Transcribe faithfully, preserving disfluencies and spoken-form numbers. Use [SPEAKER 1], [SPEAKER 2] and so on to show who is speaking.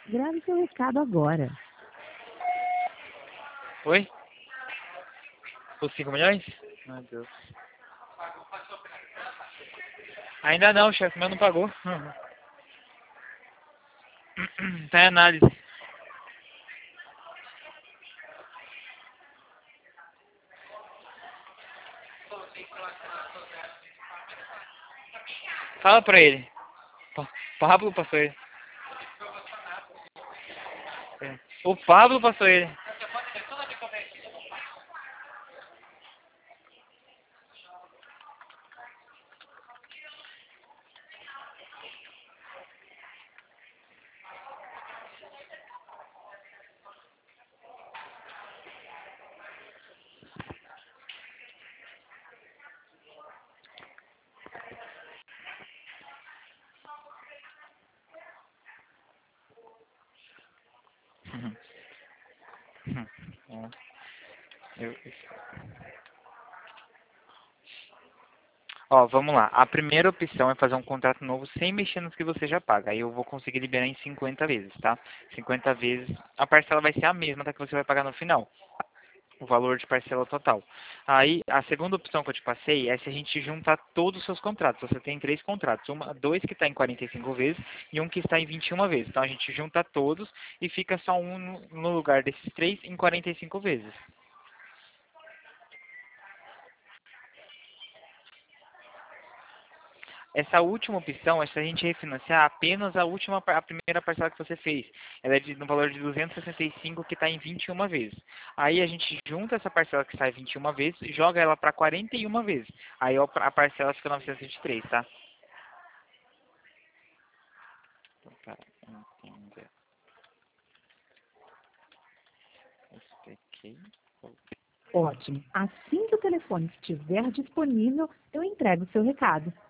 [SPEAKER 1] Grave seu recado agora.
[SPEAKER 2] Oi? Os cinco milhões? Meu Deus. Ainda não, chefe, meu não pagou. Tá em análise. Fala pra ele. Pa Pablo passou ele. É. O Pablo passou ele. É. Eu... Ó, vamos lá. A primeira opção é fazer um contrato novo sem mexer nos que você já paga. Aí eu vou conseguir liberar em cinquenta vezes, tá? cinquenta vezes, a parcela vai ser a mesma da que você vai pagar no final. O valor de parcela total. Aí, a segunda opção que eu te passei é se a gente juntar todos os seus contratos. Você tem três contratos, uma, dois que está em quarenta e cinco vezes e um que está em vinte e uma vezes. Então, a gente junta todos e fica só um no no lugar desses três em quarenta e cinco vezes. Essa última opção é se a gente refinanciar apenas a última, par- a primeira parcela que você fez. Ela é de, no valor de duzentos e sessenta e cinco que está em vinte e uma vezes. Aí a gente junta essa parcela que sai vinte e uma vezes e joga ela para quarenta e uma vezes. Aí ó, a parcela fica novecentos e vinte e três, tá? Então, para entender expliquei.
[SPEAKER 1] Ótimo. Assim que o telefone estiver disponível, eu entrego o seu recado.